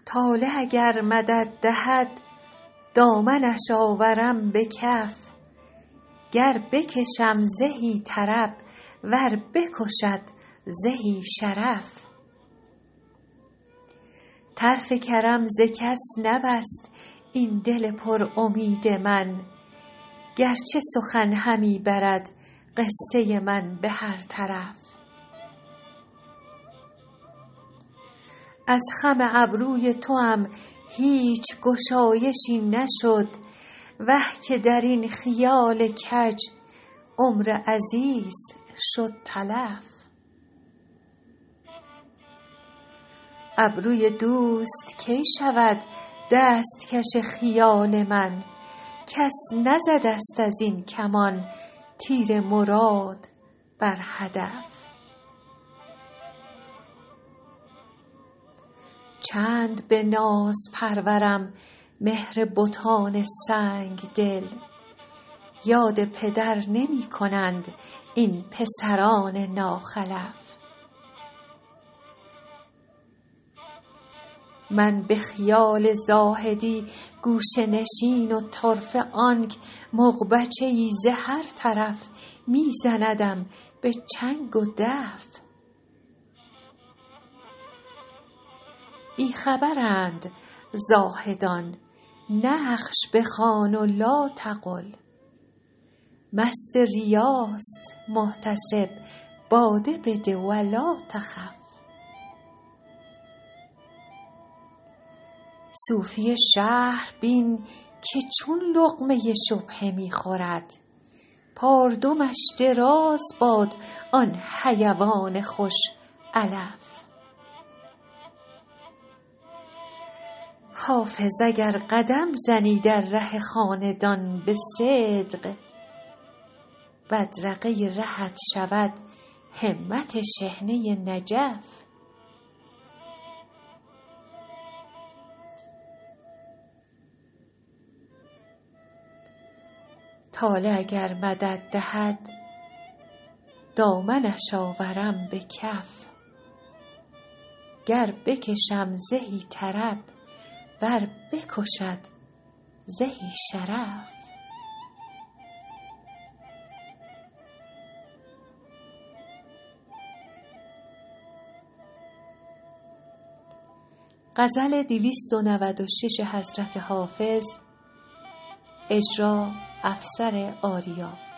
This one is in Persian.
طالع اگر مدد دهد دامنش آورم به کف گر بکشم زهی طرب ور بکشد زهی شرف طرف کرم ز کس نبست این دل پر امید من گرچه سخن همی برد قصه من به هر طرف از خم ابروی توام هیچ گشایشی نشد وه که در این خیال کج عمر عزیز شد تلف ابروی دوست کی شود دستکش خیال من کس نزدست از این کمان تیر مراد بر هدف چند به ناز پرورم مهر بتان سنگ دل یاد پدر نمی کنند این پسران ناخلف من به خیال زاهدی گوشه نشین و طرفه آنک مغبچه ای ز هر طرف می زندم به چنگ و دف بی خبرند زاهدان نقش بخوان و لا تقل مست ریاست محتسب باده بده ولا تخف صوفی شهر بین که چون لقمه شبهه می خورد پاردمش دراز باد آن حیوان خوش علف حافظ اگر قدم زنی در ره خاندان به صدق بدرقه رهت شود همت شحنه نجف طالع اگر مدد دهد دامنش آورم به کف گر بکشم زهی طرب ور بکشد زهی شرف غزل 296 حضرت حافظ اجرا افسر آریا